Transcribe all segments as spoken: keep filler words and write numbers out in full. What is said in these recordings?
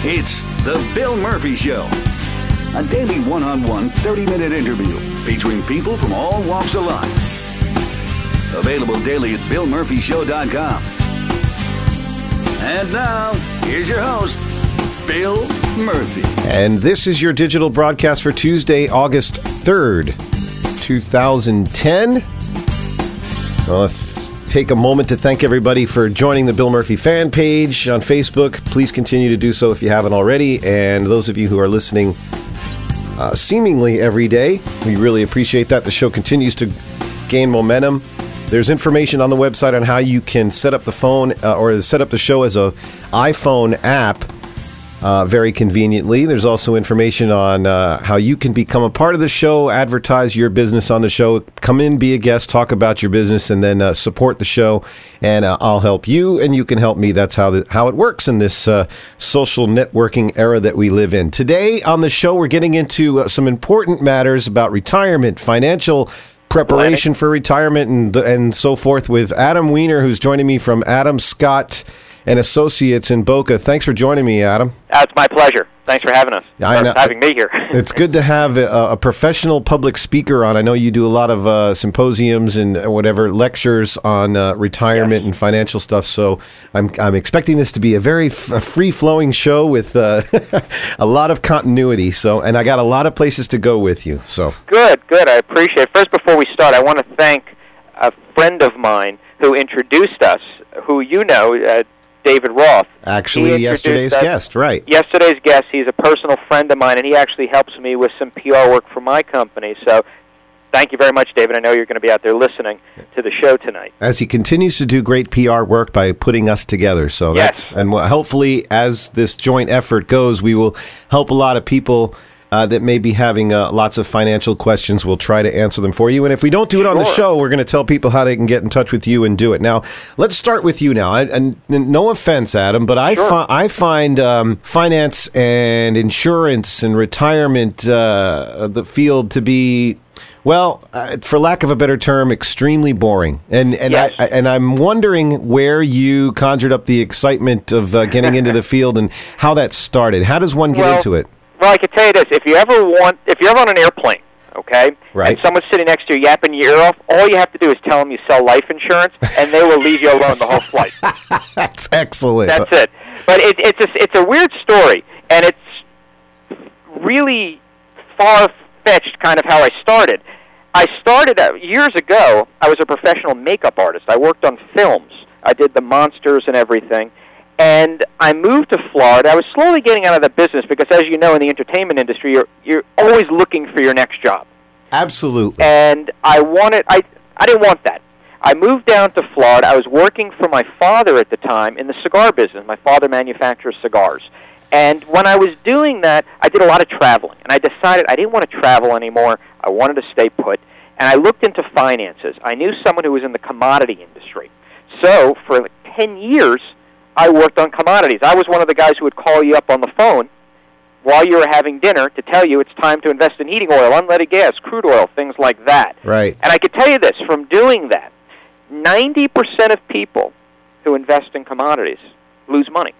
It's The Bill Murphy Show, a daily one-on-one thirty-minute interview featuring people from all walks of life. Available daily at bill murphy show dot com. And now, here's your host, Bill Murphy. And this is your digital broadcast for Tuesday, August third, two thousand ten. Well, take a moment to thank everybody for joining the Bill Murphy fan page on Facebook. Please continue to do so if you haven't already. And those of you who are listening uh, seemingly every day, we really appreciate that. The show continues to gain momentum. There's information on the website on how you can set up the phone uh, or set up the show as a iPhone app uh, very conveniently. There's also information on uh, how you can become a part of the show, advertise your business on the show, come in, be a guest, talk about your business, and then uh, support the show. And uh, I'll help you, and you can help me. That's how the, how it works in this uh, social networking era that we live in. Today on the show, we're getting into uh, some important matters about retirement, financial preparation for retirement, and and so forth with Adam Weiner, who's joining me from Adam Scott and Associates in Boca. Thanks for joining me, Adam. Uh, it's my pleasure. Thanks for having us. I know. For having me here. It's good to have a, a professional public speaker on. I know you do a lot of uh, symposiums and whatever lectures on uh, retirement yes. and financial stuff. So I'm I'm expecting this to be a very f- a free-flowing show with uh, a lot of continuity. So and I got a lot of places to go with you. So good, good. I appreciate it. First, before we start, I want to thank a friend of mine who introduced us, who you know. Uh, David Roth. Actually, yesterday's guest, right. Yesterday's guest. He's a personal friend of mine, and he actually helps me with some P R work for my company. So thank you very much, David. I know you're going to be out there listening to the show tonight. As he continues to do great P R work by putting us together. So yes. that's, and hopefully, as this joint effort goes, we will help a lot of people Uh, that may be having uh, lots of financial questions. We'll try to answer them for you. And if we don't do it on the show, we're going to tell people how they can get in touch with you and do it. Now, let's start with you now. I, and no offense, Adam, but I, sure. fi- I find um, finance and insurance and retirement, uh, the field to be, well, uh, for lack of a better term, extremely boring. And and yes. I, and I'm wondering where you conjured up the excitement of uh, getting into the field and how that started. How does one get well, into it? Well, I can tell you this: if you ever want, if you're ever on an airplane, okay, right. and someone's sitting next to you yapping your ear off, all you have to do is tell them you sell life insurance, and they will leave you alone the whole flight. That's excellent. That's it. But it, it's a, it's a weird story, and it's really far-fetched, kind of how I started. I started uh, years ago. I was a professional makeup artist. I worked on films. I did the monsters and everything. And I moved to Florida. I was slowly getting out of the business because, as you know, in the entertainment industry, you're you're always looking for your next job. Absolutely. And I wanted, I I didn't want that. I moved down to Florida. I was working for my father at the time in the cigar business. My father manufactures cigars. And when I was doing that, I did a lot of traveling. And I decided I didn't want to travel anymore. I wanted to stay put. And I looked into finances. I knew someone who was in the commodity industry. So for like ten years, I worked on commodities. I was one of the guys who would call you up on the phone while you were having dinner to tell you it's time to invest in heating oil, unleaded gas, crude oil, things like that. Right. And I can tell you this, from doing that, ninety percent of people who invest in commodities lose money.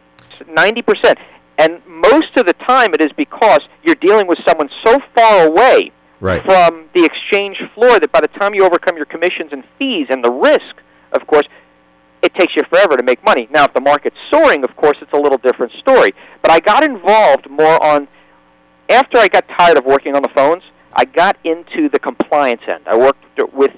ninety percent. And most of the time it is because you're dealing with someone so far away right. from the exchange floor that by the time you overcome your commissions and fees and the risk, of course, it takes you forever to make money. Now, if the market's soaring, of course, it's a little different story. But I got involved more on, after I got tired of working on the phones, I got into the compliance end. I worked with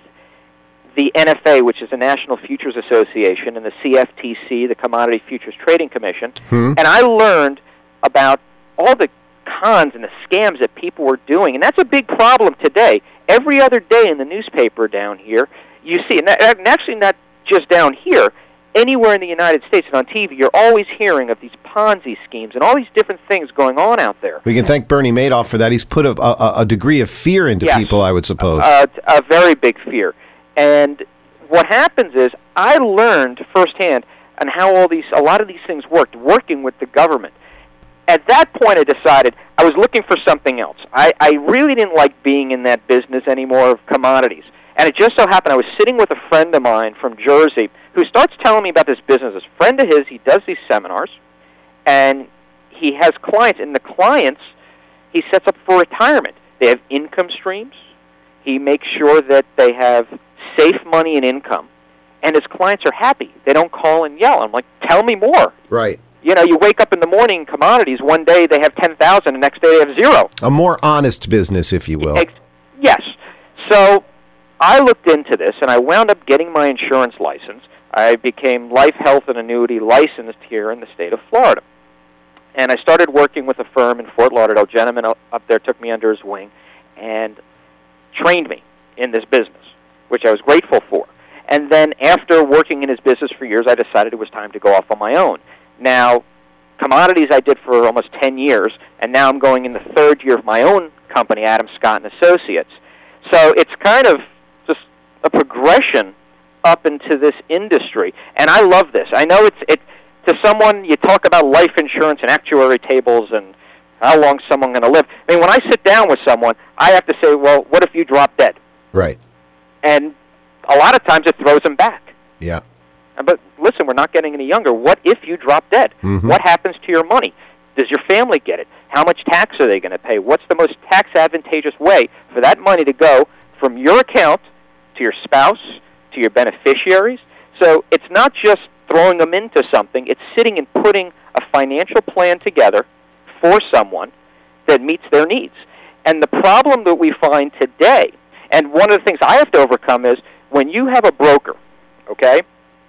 the N F A, which is the National Futures Association, and the C F T C, the Commodity Futures Trading Commission, hmm. and I learned about all the cons and the scams that people were doing. And that's a big problem today. Every other day in the newspaper down here, you see, and actually not just down here, anywhere in the United States and on T V, you're always hearing of these Ponzi schemes and all these different things going on out there. We can thank Bernie Madoff for that. He's put a, a, a degree of fear into yes. people, I would suppose. Uh, a very big fear. And what happens is I learned firsthand on how all these, a lot of these things worked, working with the government. At that point, I decided I was looking for something else. I, I really didn't like being in that business anymore of commodities. And it just so happened I was sitting with a friend of mine from Jersey who starts telling me about this business. This friend of his, he does these seminars, and he has clients, and the clients he sets up for retirement. They have income streams. He makes sure that they have safe money and income, and his clients are happy. They don't call and yell. I'm like, tell me more. Right. You know, you wake up in the morning, commodities, one day they have ten thousand, the next day they have zero. A more honest business, if you will. Ex- yes. So I looked into this, and I wound up getting my insurance license. I became life, health, and annuity licensed here in the state of Florida. And I started working with a firm in Fort Lauderdale. A gentleman up there took me under his wing and trained me in this business, which I was grateful for. And then after working in his business for years, I decided it was time to go off on my own. Now, commodities I did for almost ten years, and now I'm going in the third year of my own company, Adam Scott and Associates. So it's kind of just a progression up into this industry, and I love this. I know it's it to someone, you talk about life insurance and actuary tables and how long someone's going to live. I mean, when I sit down with someone, I have to say, well, what if you drop dead? Right. And a lot of times it throws them back. Yeah. But listen, we're not getting any younger. What if you drop dead? Mm-hmm. What happens to your money? Does your family get it? How much tax are they going to pay? What's the most tax advantageous way for that money to go from your account to your spouse, to your beneficiaries? So it's not just throwing them into something. It's sitting and putting a financial plan together for someone that meets their needs. And the problem that we find today, and one of the things I have to overcome is when you have a broker, okay,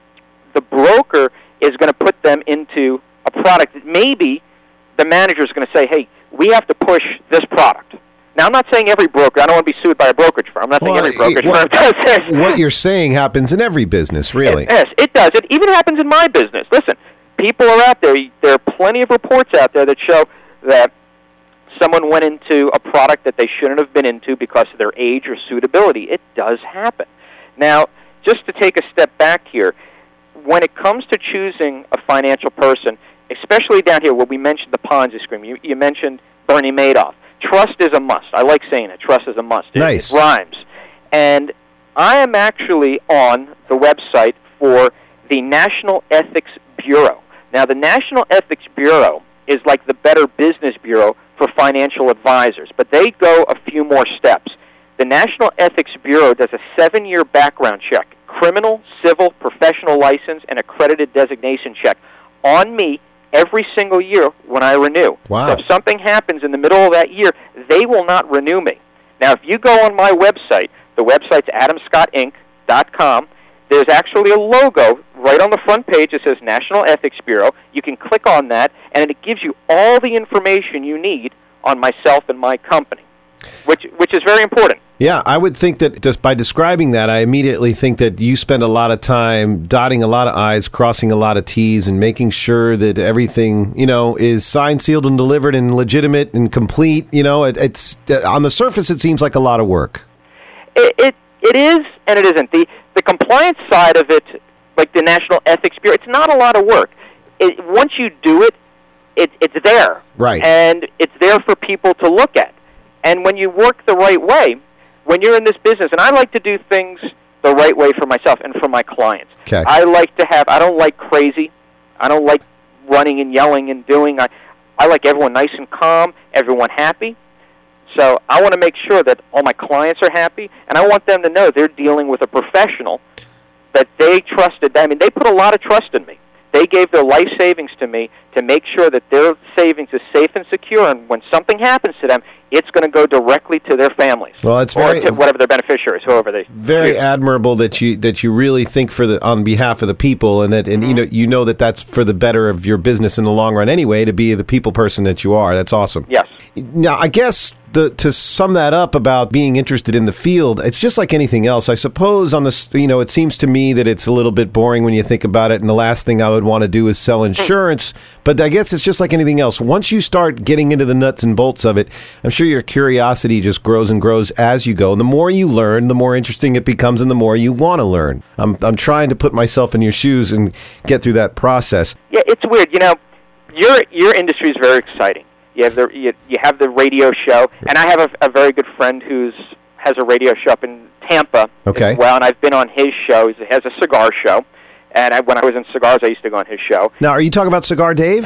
the broker is going to put them into a product that maybe the manager is going to say, hey, we have to push this product. Now, I'm not saying every broker. I don't want to be sued by a brokerage firm. I'm not well, saying every brokerage what, firm does this. What you're saying happens in every business, really. Yes, it does. It even happens in my business. Listen, people are out there. There are plenty of reports out there that show that someone went into a product that they shouldn't have been into because of their age or suitability. It does happen. Now, just to take a step back here, when it comes to choosing a financial person, especially down here where we mentioned the Ponzi scheme, you, you mentioned Bernie Madoff. Trust is a must. I like saying it. Trust is a must. It, nice. It rhymes. And I am actually on the website for the National Ethics Bureau. Now, the National Ethics Bureau is like the Better Business Bureau for financial advisors, but they go a few more steps. The National Ethics Bureau does a seven-year background check, criminal, civil, professional license, and accredited designation check on me every single year when I renew. Wow. So if something happens in the middle of that year, they will not renew me. Now, if you go on my website, the website's adam scott inc dot com, there's actually a logo right on the front page that says National Ethics Bureau. You can click on that, and it gives you all the information you need on myself and my company, which which is very important. Yeah, I would think that just by describing that, I immediately think that you spend a lot of time dotting a lot of I's, crossing a lot of T's, and making sure that everything, you know, is signed, sealed, and delivered and legitimate and complete. You know, it, it's on the surface, it seems like a lot of work. It, it it is and it isn't. The the compliance side of it, like the National Ethics Bureau, it's not a lot of work. It, once you do it, it, it's there. Right. And it's there for people to look at. And when you work the right way, when you're in this business, and I like to do things the right way for myself and for my clients. Okay. I like to have, I don't like crazy. I don't like running and yelling and doing. I, I like everyone nice and calm, everyone happy. So I want to make sure that all my clients are happy, and I want them to know they're dealing with a professional that they trusted. I mean, they put a lot of trust in me. They gave their life savings to me to make sure that their savings is safe and secure, and when something happens to them, it's going to go directly to their families. Well, it's or very to whatever their beneficiaries, whoever they. Very choose. admirable that you that you really think for the on behalf of the people, and that and Mm-hmm. you know you know that that's for the better of your business in the long run anyway. To be the people person that you are, that's awesome. Yes. Now, I guess the, to sum that up about being interested in the field, it's just like anything else. I suppose on the, you know, it seems to me that it's a little bit boring when you think about it, and the last thing I would want to do is sell insurance. But I guess it's just like anything else. Once you start getting into the nuts and bolts of it, I'm sure your curiosity just grows and grows as you go. And the more you learn, the more interesting it becomes, and the more you want to learn. I'm I'm trying to put myself in your shoes and get through that process. Yeah, it's weird. You know, your your industry is very exciting. You have the you, you have the radio show, and I have a, a very good friend who's has a radio show up in Tampa. Okay. As well, and I've been on his show. He has a cigar show, and I, when I was in cigars, I used to go on his show. Now, are you talking about Cigar Dave?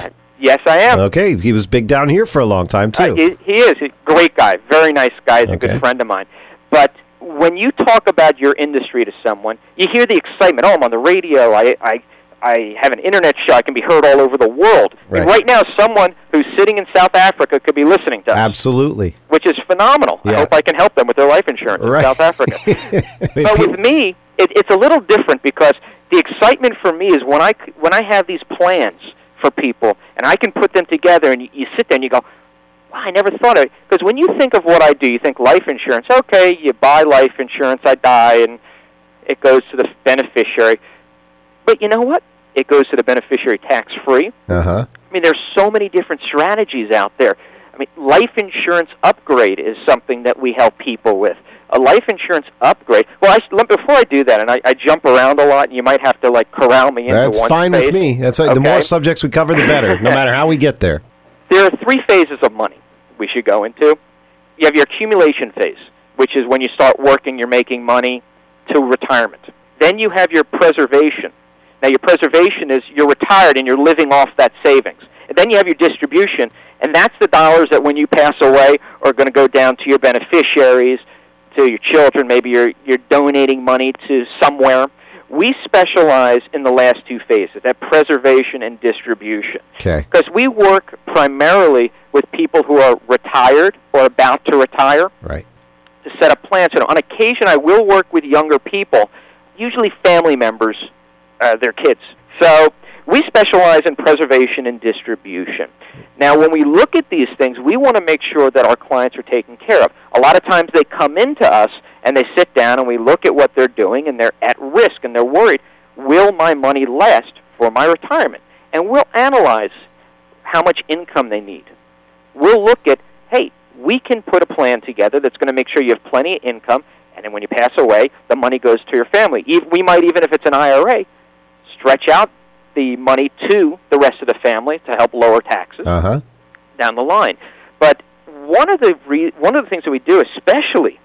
Yes, I am. Okay, he was big down here for a long time, too. Uh, he, he is. He's a great guy. Very nice guy. He's a Okay. good friend of mine. But when you talk about your industry to someone, you hear the excitement. Oh, I'm on the radio. I, I, I have an internet show. I can be heard all over the world. Right. And right now, someone who's sitting in South Africa could be listening to us, Absolutely. which is phenomenal. I Yeah. hope I can help them with their life insurance Right. in South Africa. But with me, it, it's a little different because the excitement for me is when I, when I have these plans for people, and I can put them together, and you, you sit there and you go, wow, I never thought of it. Because when you think of what I do, you think life insurance. Okay, you buy life insurance, I die, and it goes to the beneficiary. But you know what? It goes to the beneficiary tax-free. Uh-huh. I mean, there's so many different strategies out there. I mean, life insurance upgrade is something that we help people with. A life insurance upgrade. Well, I, before I do that, and I, I jump around a lot, and you might have to like corral me into That's one fine space. with me. That's Okay. The more subjects we cover, the better, no matter how we get there. There are three phases of money we should go into. You have your accumulation phase, which is when you start working, you're making money to retirement. Then you have your preservation. Now, your preservation is you're retired and you're living off that savings. And then you have your distribution, and that's the dollars that when you pass away are going to go down to your beneficiaries, to your children. Maybe you're, you're donating money to somewhere. We specialize in the last two phases, that preservation and distribution. Okay. Because we work primarily with people who are retired or about to retire Right. to set up plans. You know, on occasion, I will work with younger people, usually family members, uh, their kids. So we specialize in preservation and distribution. Now, when we look at these things, we want to make sure that our clients are taken care of. A lot of times they come into us and they sit down and we look at what they're doing and they're at risk and they're worried, will my money last for my retirement? And we'll analyze how much income they need. We'll look at, hey, we can put a plan together that's going to make sure you have plenty of income, and then when you pass away, the money goes to your family. We might, even if it's an I R A, stretch out the money to the rest of the family to help lower taxes Uh-huh. down the line. But one of the re- one of the things that we do, especially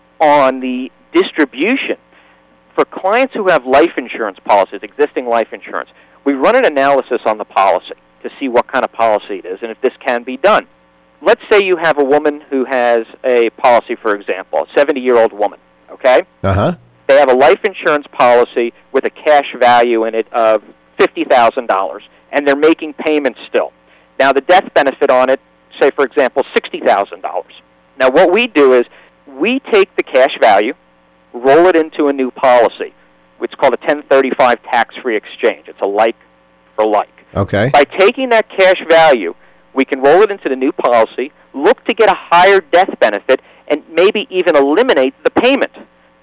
on the distribution, for clients who have life insurance policies, existing life insurance, we run an analysis on the policy to see what kind of policy it is and if this can be done. Let's say you have a woman who has a policy, for example, a seventy-year-old woman, okay? Uh-huh. They have a life insurance policy with a cash value in it of fifty thousand dollars, and they're making payments still. Now, the death benefit on it, say, for example, sixty thousand dollars. Now, what we do is we take the cash value, roll it into a new policy. It's called a ten thirty-five tax-free exchange. It's a like for like. Okay. By taking that cash value, we can roll it into the new policy, look to get a higher death benefit, and maybe even eliminate the payment.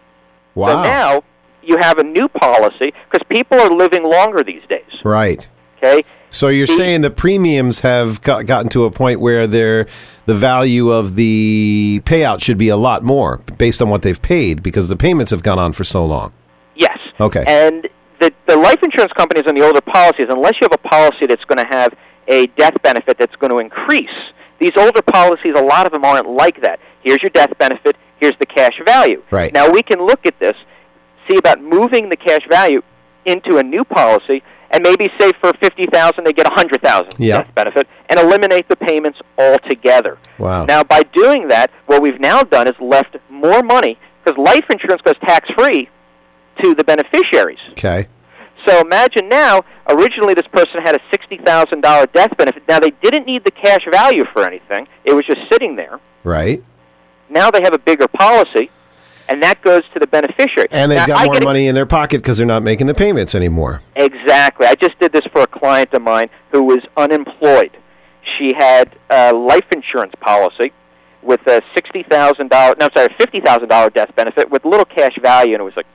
Wow. So now you have a new policy because people are living longer these days. Right. Okay? So you're The- saying the premiums have got, gotten to a point where they're, the value of the payout should be a lot more based on what they've paid because the payments have gone on for so long. Yes. Okay. And the, the life insurance companies on the older policies, unless you have a policy that's going to have a death benefit that's going to increase, these older policies, a lot of them aren't like that. Here's your death benefit, here's the cash value. Right. Now, we can look at this, see about moving the cash value into a new policy, and maybe say for fifty thousand dollars they get one hundred thousand dollars Yeah. death benefit, and eliminate the payments altogether. Wow. Now, by doing that, what we've now done is left more money, because life insurance goes tax-free to the beneficiaries. Okay. So imagine now, originally this person had a sixty thousand dollars death benefit. Now, they didn't need the cash value for anything. It was just sitting there. Right. Now they have a bigger policy, and that goes to the beneficiary. And they've Now, got I more get a- money in their pocket because they're not making the payments anymore. Exactly. I just did this for a client of mine who was unemployed. She had a life insurance policy with a sixty thousand dollars, no, I'm sorry, fifty thousand dollars death benefit with little cash value, and it was like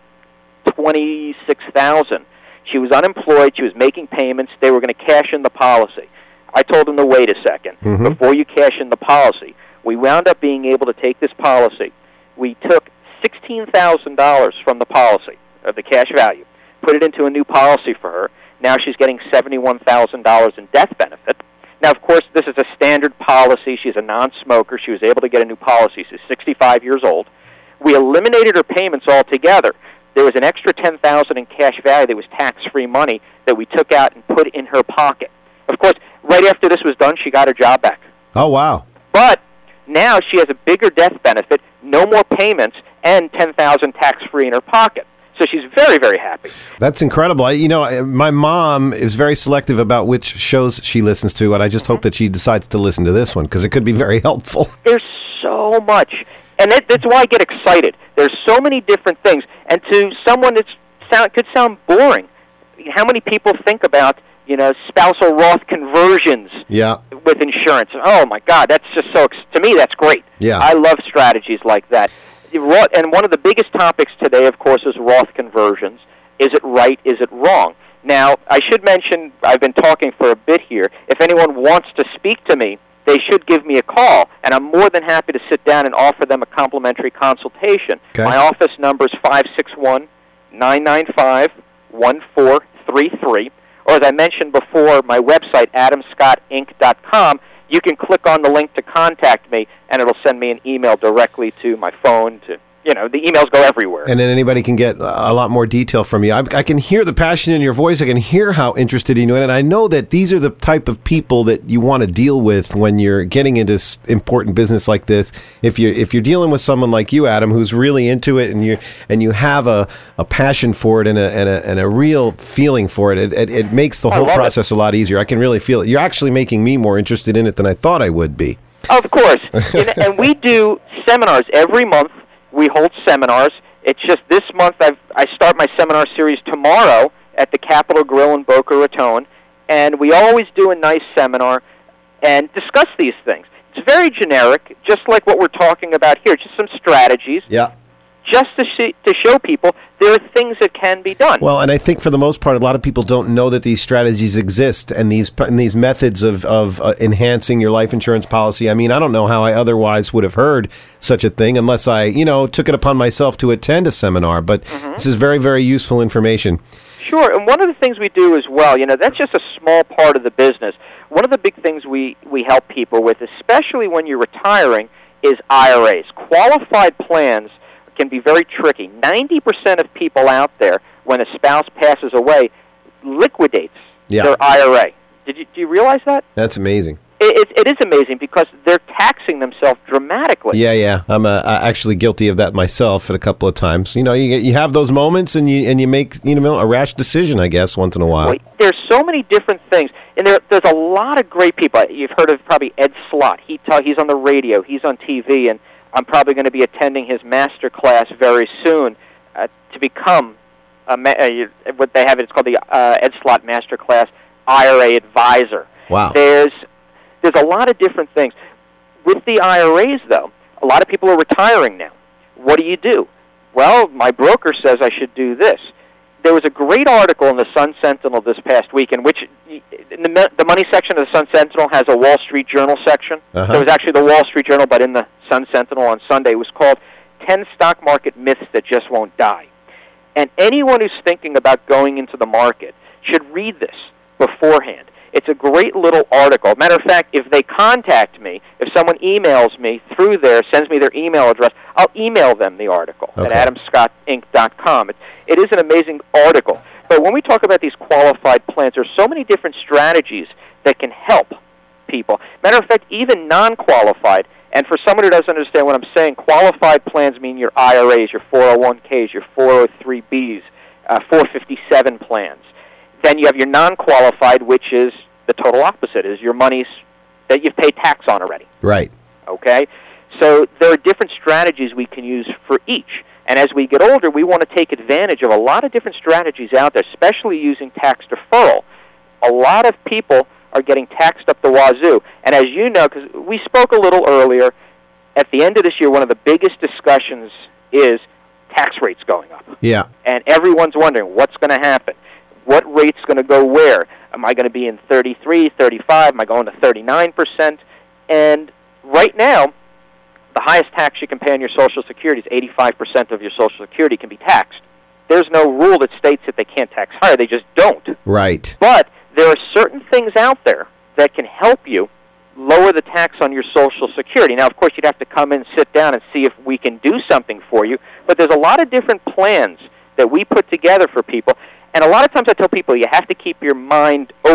twenty-six thousand dollars. She was unemployed. She was making payments. They were going to cash in the policy. I told them to wait a second Mhm. before you cash in the policy. We wound up being able to take this policy. We took sixteen thousand dollars from the policy of the cash value, put it into a new policy for her. Now she's getting seventy-one thousand dollars in death benefit. Now, of course, this is a standard policy. She's a non-smoker. She was able to get a new policy. She's sixty-five years old. We eliminated her payments altogether. There was an extra ten thousand dollars in cash value that was tax-free money that we took out and put in her pocket. Of course, right after this was done, she got her job back. Oh, wow. But now she has a bigger death benefit, no more payments, and ten thousand dollars tax-free in her pocket. So she's very, very happy. That's incredible. I, you know, my mom is very selective about which shows she listens to, and I just mm-hmm. hope that she decides to listen to this one because it could be very helpful. There's so much, and it, that's why I get excited. There's so many different things, and to someone that sound, could sound boring, how many people think about, you know, spousal Roth conversions yeah. with insurance? Oh, my God, that's just so, to me, that's great. Yeah. I love strategies like that. And one of the biggest topics today, of course, is Roth conversions. Is it right? Is it wrong? Now, I should mention, I've been talking for a bit here. If anyone wants to speak to me, they should give me a call, and I'm more than happy to sit down and offer them a complimentary consultation. Okay. My office number is five six one, nine nine five, one four three three. Or as I mentioned before, my website, adam scott inc dot com. You can click on the link to contact me, and it'll send me an email directly to my phone. To you know, the emails go everywhere. And then anybody can get a lot more detail from you. I, I can hear the passion in your voice. I can hear how interested you are, and I know that these are the type of people that you want to deal with when you're getting into important business like this. If you if you're dealing with someone like you, Adam, who's really into it, and you and you have a, a passion for it and a, and a and a real feeling for it, it it, it makes the whole process it. a lot easier. I can really feel it. You're actually making me more interested in it than I thought I would be. Of course, and, and we do seminars every month. We hold seminars. It's just this month I've, I start my seminar series tomorrow at the Capitol Grill in Boca Raton, and we always do a nice seminar and discuss these things. It's very generic, just like what we're talking about here, just some strategies. Yeah. Just to, see, to show people there are things that can be done. Well, and I think for the most part, a lot of people don't know that these strategies exist and these and these methods of, of uh, enhancing your life insurance policy. I mean, I don't know how I otherwise would have heard such a thing unless I, you know, took it upon myself to attend a seminar. But mm-hmm. this is very, very useful information. Sure, and one of the things we do as well, you know, that's just a small part of the business. One of the big things we, we help people with, especially when you're retiring, is I R As. Qualified plans can be very tricky. ninety percent of people out there, when a spouse passes away, liquidates yeah. their I R A. Did you, do you realize that? That's amazing. It, it, it is amazing because they're taxing themselves dramatically. Yeah, yeah. I'm uh, actually guilty of that myself at a couple of times. You know, you you have those moments and you and you make you know a rash decision, I guess, once in a while. Well, there's so many different things, and there there's a lot of great people. You've heard of probably Ed Slott. He ta- he's on the radio. He's on T V, and I'm probably going to be attending his master class very soon uh, to become a ma- uh, what they have. It's called the uh, Ed Slott Master Class I R A Advisor. Wow. There's there's a lot of different things with the I R As, though. A lot of people are retiring now. What do you do? Well, my broker says I should do this. There was a great article in the Sun Sentinel this past week, in which in the, the money section of the Sun Sentinel has a Wall Street Journal section. Uh-huh. So it was actually the Wall Street Journal, but in the Sun Sentinel on Sunday. It was called ten Stock Market Myths That Just Won't Die. And anyone who's thinking about going into the market should read this beforehand. It's a great little article. Matter of fact, if they contact me, if someone emails me through there, sends me their email address, I'll email them the article okay. at adam scott inc dot com. It, it is an amazing article. But when we talk about these qualified plans, there's so many different strategies that can help people. Matter of fact, even non-qualified, and for someone who doesn't understand what I'm saying, qualified plans mean your I R As, your four oh one k's, your four oh three b's, uh, four fifty-seven plans. Then you have your non-qualified, which is the total opposite, is your monies that you've paid tax on already. Right. Okay? So there are different strategies we can use for each. And as we get older, we want to take advantage of a lot of different strategies out there, especially using tax deferral. A lot of people are getting taxed up the wazoo. And as you know, because we spoke a little earlier, at the end of this year, one of the biggest discussions is tax rates going up. Yeah. And everyone's wondering, what's going to happen? What rate's going to go where? Am I going to be in thirty-three, thirty-five? Am I going to thirty-nine percent? And right now, the highest tax you can pay on your Social Security is eighty-five percent of your Social Security can be taxed. There's no rule that states that they can't tax higher. They just don't. Right. But there are certain things out there that can help you lower the tax on your Social Security. Now, of course, you'd have to come in, sit down, and see if we can do something for you. But there's a lot of different plans that we put together for people. And a lot of times I tell people you have to keep your mind open.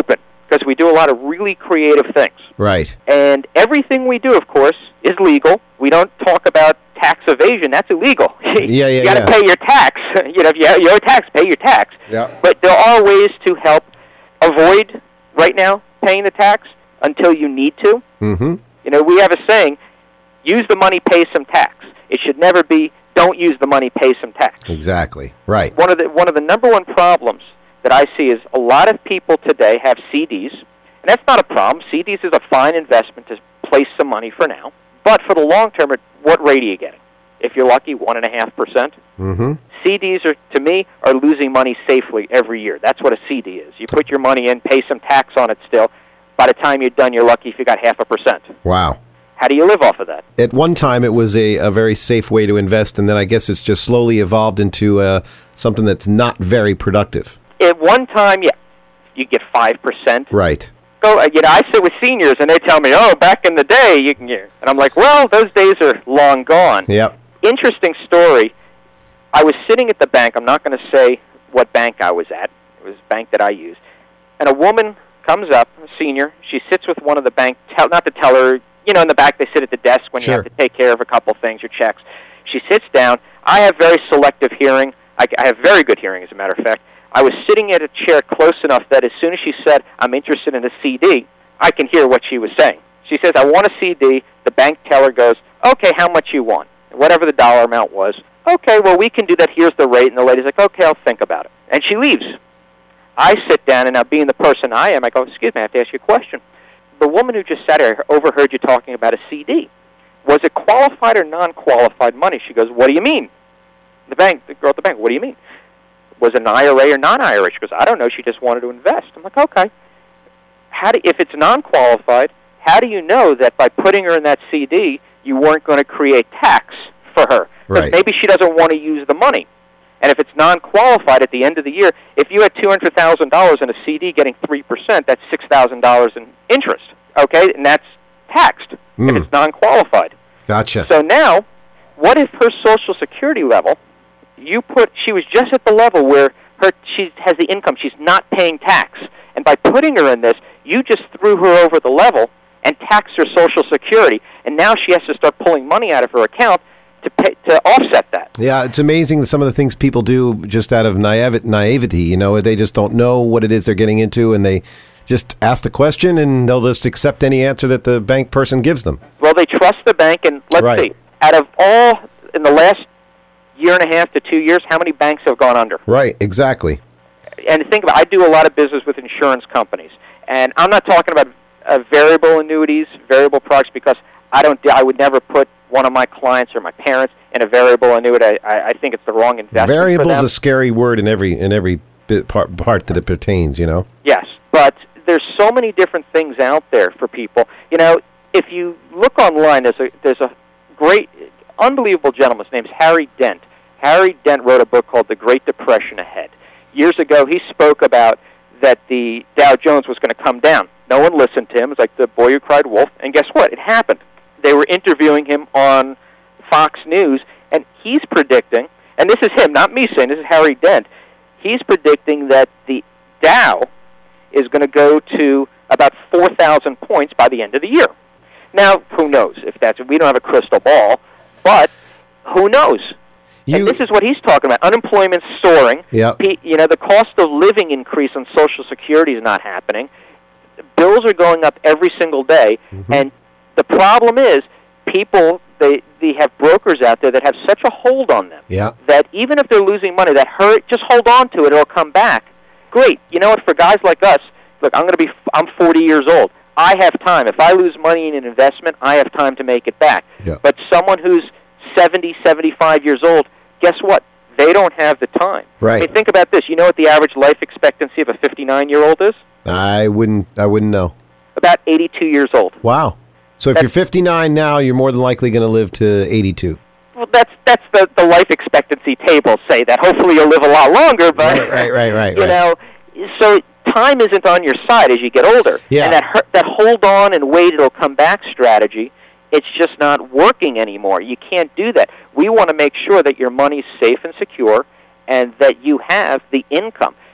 because we do a lot of really creative things. Right. And everything we do, of course, is legal. We don't talk about tax evasion. That's illegal. Yeah, yeah, You got to yeah. pay your tax. You know, if you you owe tax, pay your tax. Yeah. But there are ways to help avoid, right now, paying the tax until you need to. Mm-hmm. You know, we have a saying, use the money, pay some tax. It should never be, don't use the money, pay some tax. Exactly. Right. One of the one of the number one problems that I see is a lot of people today have C Ds, and that's not a problem. C Ds is a fine investment to place some money for now, but for the long term, at what rate are you getting? If you're lucky, one and a half percent. Mm-hmm. C Ds are, to me, are losing money safely every year. That's what a C D is. You put your money in, pay some tax on it still. By the time you're done, you're lucky if you got half a percent. Wow. How do you live off of that? At one time, it was a, a very safe way to invest, and then I guess it's just slowly evolved into uh, something that's not very productive. At one time, yeah, you get five percent. Right. Go, you know, I sit with seniors, and they tell me, oh, back in the day, you can get... And I'm like, well, those days are long gone. Yep. Interesting story. I was sitting at the bank. I'm not going to say what bank I was at. It was a bank that I used. And a woman comes up, a senior. She sits with one of the bank... Tell, not to tell her... You know, in the back, they sit at the desk when Sure. you have to take care of a couple things, your checks. She sits down. I have very selective hearing. I, I have very good hearing, as a matter of fact. I was sitting at a chair close enough that as soon as she said, I'm interested in a C D, I can hear what she was saying. She says, I want a C D. The bank teller goes, okay, how much you want? Whatever the dollar amount was. Okay, well, we can do that. Here's the rate. And the lady's like, okay, I'll think about it. And she leaves. I sit down, and now being the person I am, I go, excuse me, I have to ask you a question. The woman who just sat here overheard you talking about a C D. Was it qualified or non-qualified money? She goes, what do you mean? The bank, the girl at the bank, what do you mean? Was it an I R A or non-I R A? She goes, I don't know. She just wanted to invest. I'm like, okay. How do, if it's non-qualified, how do you know that by putting her in that C D, you weren't going to create tax for her? Because Right. maybe she doesn't want to use the money. And if it's non-qualified at the end of the year, if you had two hundred thousand dollars in a C D getting three percent, that's six thousand dollars in interest, okay? And that's taxed Mm. if it's non-qualified. Gotcha. So now, what if her Social Security level, you put, she was just at the level where her she has the income, she's not paying tax. And by putting her in this, you just threw her over the level and taxed her Social Security. And now she has to start pulling money out of her account to pay, to offset that. Yeah, it's amazing some of the things people do just out of naive, naivety. You know, they just don't know what it is they're getting into, and they just ask the question, and they'll just accept any answer that the bank person gives them. Well, they trust the bank, and let's Right. see, out of all, in the last year and a half to two years, how many banks have gone under? Right, exactly. And think about it, I do a lot of business with insurance companies, and I'm not talking about uh, variable annuities, variable products, because I don't. I would never put one of my clients or my parents in a variable annuity. I, I think it's the wrong investment. Variable for is them. a scary word in every in every bit part, part that it pertains. You know. Yes, but there's so many different things out there for people. You know, if you look online, there's a there's a great, unbelievable gentleman. His name's Harry Dent. Harry Dent wrote a book called The Great Depression Ahead. Years ago, he spoke about that the Dow Jones was going to come down. No one listened to him. It was like the boy who cried wolf. And guess what? It happened. They were interviewing him on Fox News, and he's predicting, and this is him, not me saying, this is Harry Dent, he's predicting that the Dow is going to go to about four thousand points by the end of the year. Now, who knows if that's, we don't have a crystal ball, but who knows? You, and this is what he's talking about. Unemployment soaring. Yep. Pe- You know, the cost of living increase on Social Security is not happening. Bills are going up every single day, mm-hmm. and the problem is people, they, they have brokers out there that have such a hold on them Yeah. that even if they're losing money, that hurt, just hold on to it, it'll come back. Great. You know what, for guys like us, look, I'm going to be, I'm forty years old. I have time. If I lose money in an investment, I have time to make it back. Yeah. But someone who's seventy, seventy-five years old, guess what? They don't have the time. Right. I mean, think about this. You know what the average life expectancy of a fifty-nine-year-old is? I wouldn't. I wouldn't know. About eighty-two years old. Wow. So if That's- you're fifty-nine now, you're more than likely going to live to eighty-two. Well, that's that's the, the life expectancy tables say that. Hopefully you'll live a lot longer, but Right, right, right, right. you right. know, so time isn't on your side as you get older. Yeah. And that her- that hold on and wait it'll come back strategy, it's just not working anymore. You can't do that. We want to make sure that your money's safe and secure and that you have the income.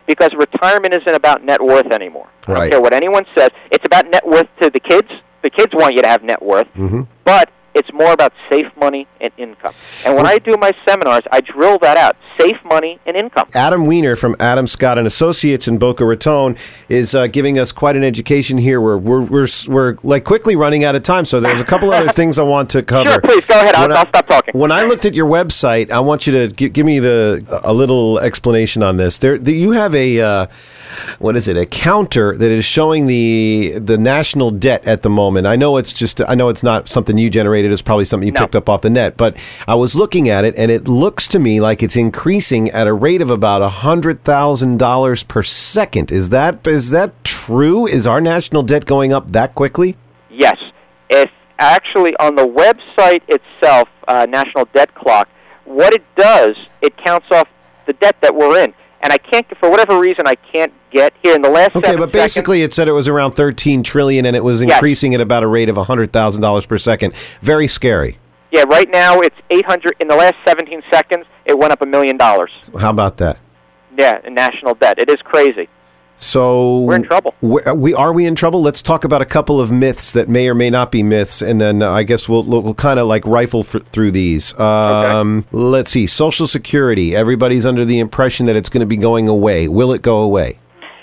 because retirement isn't about net worth anymore. I Right. don't care what anyone says. It's about net worth to the kids. The kids want you to have net worth, Mm-hmm. but it's more about safe money and income. And when I do my seminars, I drill that out, safe money and income. Adam Weiner from Adam Scott and Associates in Boca Raton is uh, giving us quite an education here. We're, we're we're we're like quickly running out of time, so there's a couple other things I want to cover. Sure, please, go ahead. I'll, When I- I'll stop talking. When I looked at your website, I want you to gi- give me the a little explanation on this. There, the, you have a uh, what is it? A counter that is showing the the national debt at the moment. I know it's just I know it's not something you generated. It's probably something you No. picked up off the net. But I was looking at it, and it looks to me like it's increasing at a rate of about a hundred thousand dollars per second. Is that is that true? Is our national debt going up that quickly? Yes. If actually on the website itself, uh, National Debt Clock, what it does, it counts off the debt that we're in. And I can't, for whatever reason, I can't get here in the last Okay, seven but basically seconds. it said it was around thirteen trillion and it was Yes. increasing at about a rate of one hundred thousand dollars per second. Very scary. Yeah, right now it's eight hundred. In the last seventeen seconds, it went up a million dollars. How about that? Yeah, in national debt. It is crazy. So We're in trouble. We, we are we in trouble? Let's talk about a couple of myths that may or may not be myths, and then uh, I guess we'll we'll kind of like rifle f- through these. Um, Let's see. Social Security. Everybody's under the impression that it's going to be going away. Will it go away?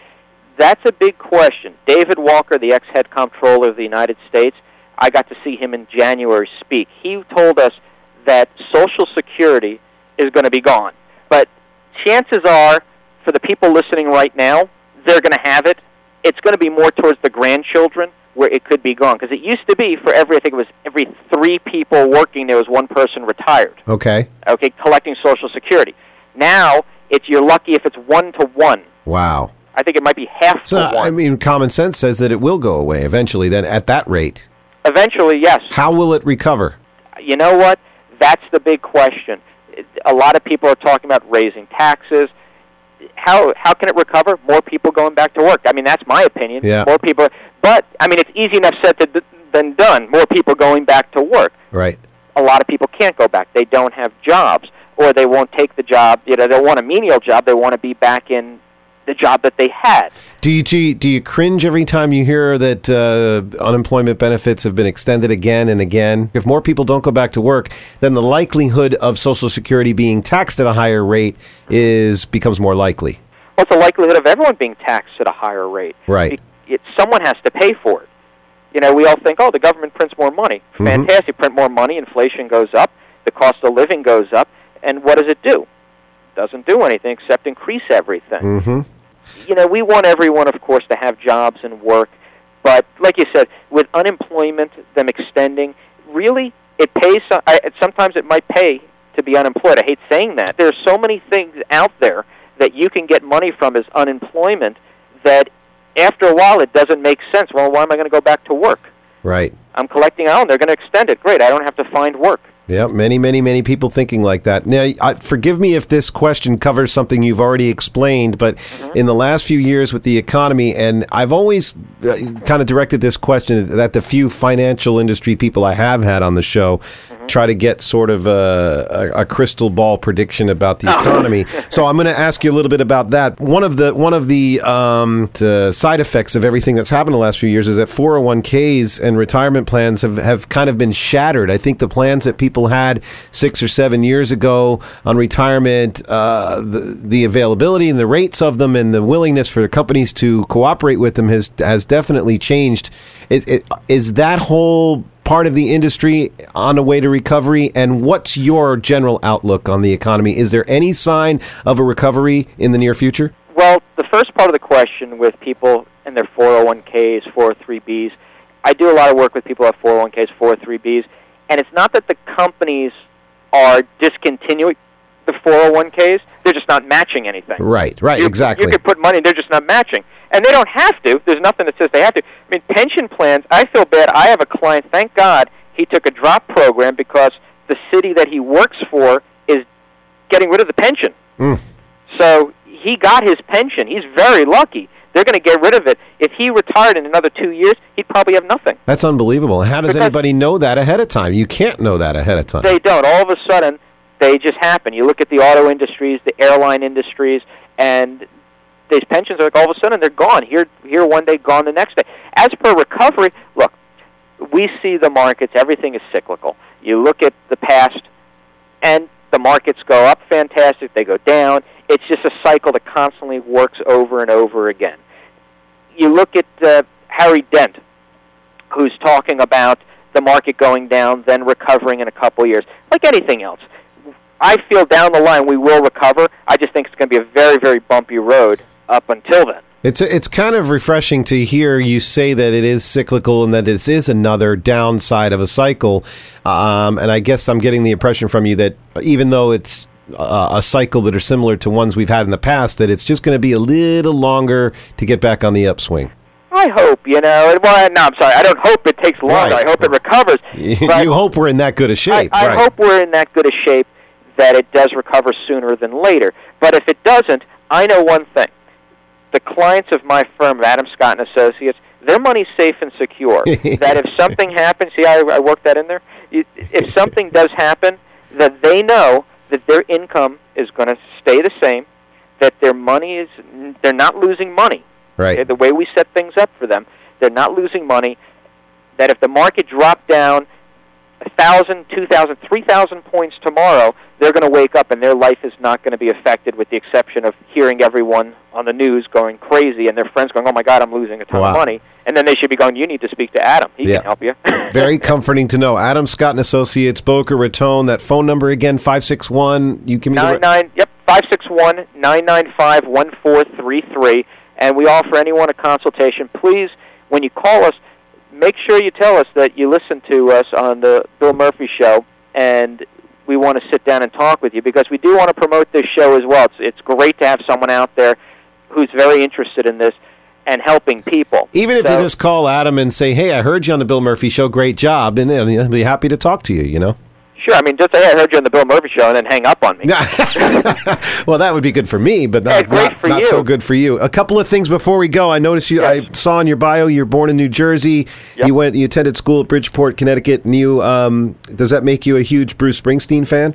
That's a big question. David Walker, the ex-head comptroller of the United States, I got to see him in January speak. He told us that Social Security is going to be gone. But chances are, for the people listening right now, they're going to have it. It's going to be more towards the grandchildren where it could be gone. Because it used to be for every, I think it was every three people working, there was one person retired, Okay. okay, collecting Social Security. Now, it's you're lucky if it's one to one. Wow. I think it might be half So to one. I mean, common sense says that it will go away eventually. Then at that rate, Eventually, yes. how will it recover? You know what? That's the big question. A lot of people are talking about raising taxes. How how can it recover? More people going back to work. I mean, that's my opinion. Yeah. More people. But, I mean, it's easy enough said to, than done. More people going back to work. Right. A lot of people can't go back. They don't have jobs, or they won't take the job. You know, they want a menial job. They want to be back in the job that they had. Do you do you, do you cringe every time you hear that uh, unemployment benefits have been extended again and again? If more people don't go back to work, then the likelihood of Social Security being taxed at a higher rate is becomes more likely. What's the likelihood of everyone being taxed at a higher rate? Right. It, it, someone has to pay for it. You know, we all think, oh, the government prints more money. Mm-hmm. Fantastic, print more money, inflation goes up, the cost of living goes up, and what does it do? Doesn't do anything except increase everything. Mm-hmm. You know, we want everyone, of course, to have jobs and work, but like you said, with unemployment, them extending, really, it pays. I, sometimes it might pay to be unemployed. I hate saying that. There are so many things out there that you can get money from as unemployment that after a while it doesn't make sense. Well, why am I going to go back to work? Right. I'm collecting on. They're going to extend it. Great. I don't have to find work. Yeah, many, many, many people thinking like that. Now, I, forgive me if this question covers something you've already explained, but mm-hmm. in the last few years with the economy, and I've always uh, kind of directed this question at the few financial industry people I have had on the show, mm-hmm. try to get sort of a, a, a crystal ball prediction about the economy. So I'm going to ask you a little bit about that. One of the one of the um, uh, side effects of everything that's happened the last few years is that four oh one k's and retirement plans have, have kind of been shattered. I think the plans that people had six or seven years ago on retirement, uh, the, the availability and the rates of them and the willingness for companies to cooperate with them has has definitely changed. Is, is that whole part of the industry on the way to recovery? And what's your general outlook on the economy? Is there any sign of a recovery in the near future? Well, the first part of the question with people and their four oh one k's, four oh three b's, I do a lot of work with people who have four oh one k's, four oh three b's, and it's not that the companies are discontinuing the four oh one k's, they're just not matching anything. Right, right, you, exactly. You could put money, they're just not matching. And they don't have to. There's nothing that says they have to. I mean, pension plans, I feel bad. I have a client, thank God, he took a drop program because the city that he works for is getting rid of the pension. Mm. So he got his pension. He's very lucky. They're going to get rid of it. If he retired in another two years, he'd probably have nothing. That's unbelievable. How does Because anybody know that ahead of time? You can't know that ahead of time. They don't. All of a sudden, they just happen. You look at the auto industries, the airline industries, and these pensions are like all of a sudden they're gone. Here, here one day, gone the next day. As per recovery, look, we see the markets. Everything is cyclical. You look at the past, and the markets go up fantastic. They go down. It's just a cycle that constantly works over and over again. You look at uh, Harry Dent, who's talking about the market going down, then recovering in a couple of years. Like anything else, I feel down the line we will recover. I just think it's going to be a very, very bumpy road up until then. It's it's kind of refreshing to hear you say that it is cyclical and that this is another downside of a cycle. Um, and I guess I'm getting the impression from you that even though it's a, a cycle that are similar to ones we've had in the past, that it's just going to be a little longer to get back on the upswing. I hope, you know. Well, no, I'm sorry. I don't hope it takes longer. Right. I hope it recovers. You hope we're in that good a shape. I, I right. hope we're in that good a shape that it does recover sooner than later. But if it doesn't, I know one thing. The clients of my firm, Adam Scott and Associates, their money's safe and secure. That if something happens, see how I, I worked that in there? If something does happen, that they know that their income is going to stay the same, that their money is, they're not losing money. Right. Okay, the way we set things up for them, they're not losing money. That if the market dropped down a thousand, two thousand, three thousand points tomorrow, they're going to wake up and their life is not going to be affected, with the exception of hearing everyone on the news going crazy and their friends going, "Oh my God, I'm losing a ton wow. of money," and then they should be going, "You need to speak to Adam. He yeah. can help you." Very comforting to know. Adam Scott and Associates, Boca Raton. That phone number again, five six one. You can nine nine. Yep, five six one nine nine five one four three three. And we offer anyone a consultation. Please, when you call us, make sure you tell us that you listen to us on the Bill Murphy Show, and we want to sit down and talk with you, because we do want to promote this show as well. It's, it's great to have someone out there who's very interested in this and helping people. Even if so, you just call Adam and say, "Hey, I heard you on the Bill Murphy Show. Great job," and he'll be happy to talk to you, you know? Sure. I mean, just say, "Hey, I heard you on the Bill Murphy Show," and then hang up on me. Well, that would be good for me, but not, yeah, great not, for not you. so good for you. A couple of things before we go. I noticed you. Yes. I saw in your bio you're born in New Jersey. Yep. You went. You attended school at Bridgeport, Connecticut. And you, um, does that make you a huge Bruce Springsteen fan?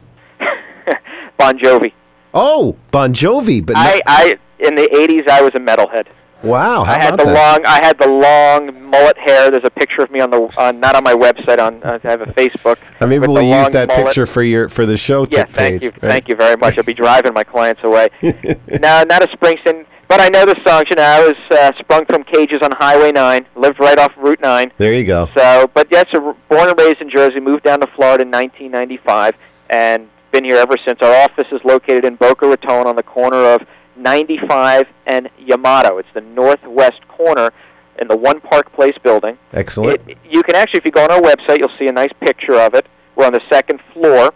Bon Jovi. Oh, Bon Jovi. But I, I in the eighties, I was a metalhead. Wow, how I had about the that? long, I had the long mullet hair. There's a picture of me on the, uh, not on my website. On uh, I have a Facebook. Uh, maybe with we'll the use long that mullet. picture for your for the show Yeah, tip thank page. you, right? thank you very much. I'll be driving my clients away. No, not a Springsteen, but I know the songs. You know, I was uh, sprung from cages on Highway nine. Lived right off Route nine. There you go. So, but yes, so born and raised in Jersey. Moved down to Florida in nineteen ninety-five, and been here ever since. Our office is located in Boca Raton on the corner of ninety-five and Yamato. It's the northwest corner in the One Park Place building. Excellent. It, you can actually, if you go on our website, you'll see a nice picture of it. We're on the second floor,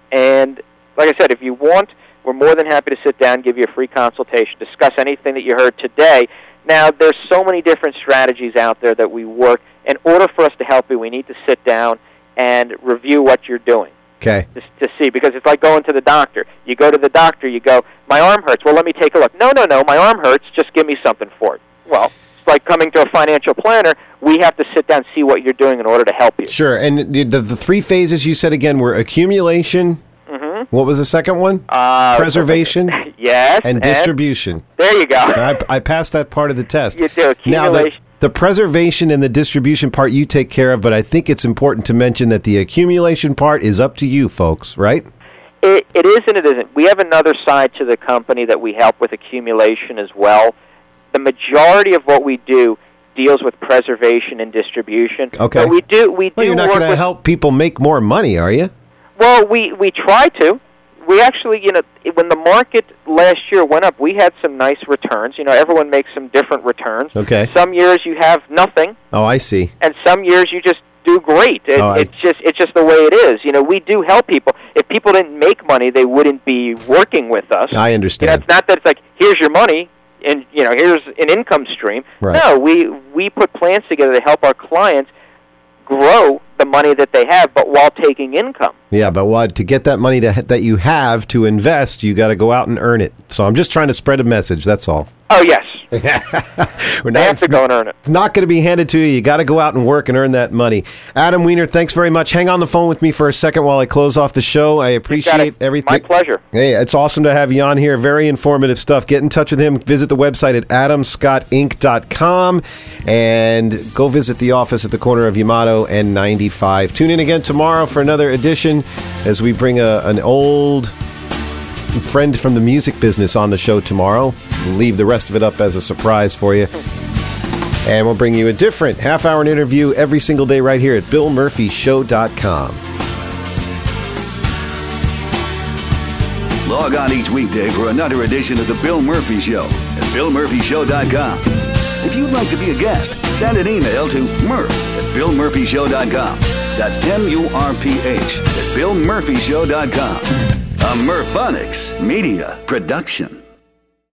and like I said, if you want, we're more than happy to sit down, give you a free consultation, discuss anything that you heard today. Now, there's so many different strategies out there that we work. In order for us to help you, we need to sit down and review what you're doing. Okay. To, to see, because it's like going to the doctor. You go to the doctor, you go, "My arm hurts." "Well, let me take a look." "No, no, no, my arm hurts. Just give me something for it." Well, it's like coming to a financial planner. We have to sit down and see what you're doing in order to help you. Sure. And the, the three phases you said again were accumulation. Mm-hmm. What was the second one? Uh, Preservation. Yes. And distribution. There you go. I, I passed that part of the test. You do. Now, the, Accumulation. the preservation and the distribution part you take care of, but I think it's important to mention that the accumulation part is up to you, folks, right? It, it is and it isn't. We have another side to the company that we help with accumulation as well. The majority of what we do deals with preservation and distribution. Okay. But we do we do Well, you're not work going to with, help people make more money, are you? Well, we we try to. We actually, you know, when the market last year went up, we had some nice returns. You know, everyone makes some different returns. Okay. Some years you have nothing, Oh, I see. and some years you just do great. It, Oh, I- it's just it's just the way it is. You know, we do help people. If people didn't make money, they wouldn't be working with us. I You know, understand. it's not that it's like, here's your money and, you know, here's an income stream. Right. No, we we put plans together to help our clients grow the money that they have, but while taking income. Yeah, but what to get that money to, that you have to invest, you got to go out and earn it. So I'm just trying to spread a message. That's all. Oh, yes. We're They have to go and earn it. It's not going to be handed to you. You got to go out and work and earn that money. Adam Weiner, thanks very much. Hang on the phone with me for a second while I close off the show. I appreciate everything. My pleasure. Hey, it's awesome to have you on here. Very informative stuff. Get in touch with him. Visit the website at adam scott inc dot com and go visit the office at the corner of Yamato and ninety-five. Tune in again tomorrow for another edition as we bring a, an old friend from the music business on the show tomorrow. We'll leave the rest of it up as a surprise for you. And we'll bring you a different half-hour interview every single day right here at bill murphy show dot com. Log on each weekday for another edition of The Bill Murphy Show at bill murphy show dot com. If you'd like to be a guest, send an email to murph at bill murphy show dot com. That's M U R P H at bill murphy show dot com. A Murphonics Media Production.